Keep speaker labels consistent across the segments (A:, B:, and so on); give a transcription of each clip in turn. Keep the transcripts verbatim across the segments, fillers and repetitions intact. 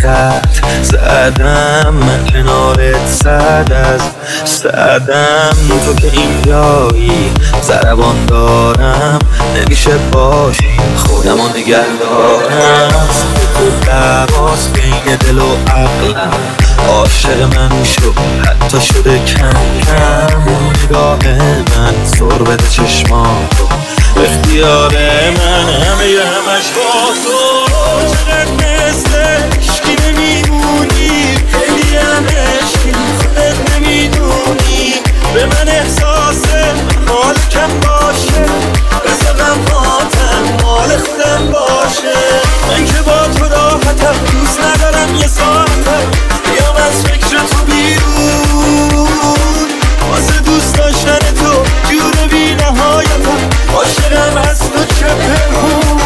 A: خط زدم من کنارت صد از صدم تو که اینجایی ضربان دارم نمیشه باشی خودمو نگه دارم تو دواز بین دل و عقلم عاشق من شو حتی شده کم کم نگاه من سر بده چشماتو اختیار من همه ی همش با تو چقدر مثل عشقی نمیمونی خیلی هم عشقی خودت نمیدونی به من احساس مال کم باشه بذارم ماتم مال خودم باشه من که با تو راحتم دوست ندارم یه ساعتم بیام از فکر تو بیرون واسه دوست داشتن تو جور بی نهایتم عاشقم از تو چه پنهون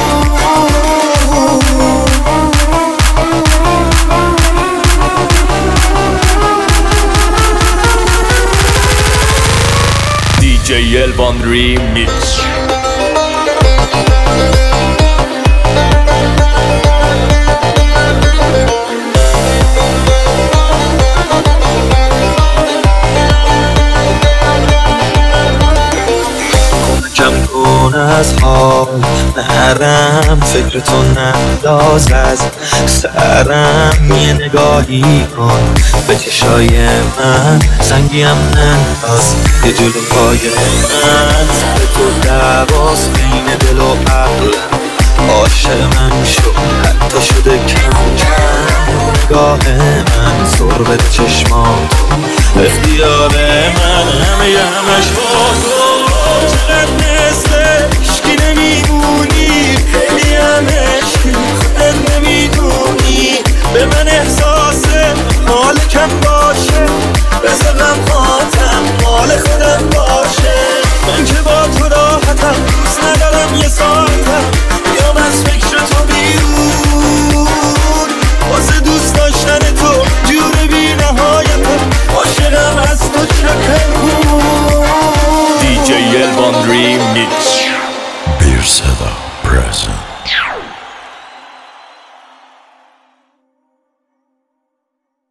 B: دی جی الوان ریمیکس.
A: کم کن از حال نرم فکر تو ننداز از سرم یه نگاهی کن به چشای من سنگیم ننداز یه جلو پای من سر تو دواز بین دل و عقلم عاشق من شو حتی شده کم کم نگاه من سر بده چشماتو اختیار من همه ی همش با تو چقدر مثل عشقی نمیمونی خیلی هم عشقی خودت نمیدونی به من احساس مال کم باشه بذارم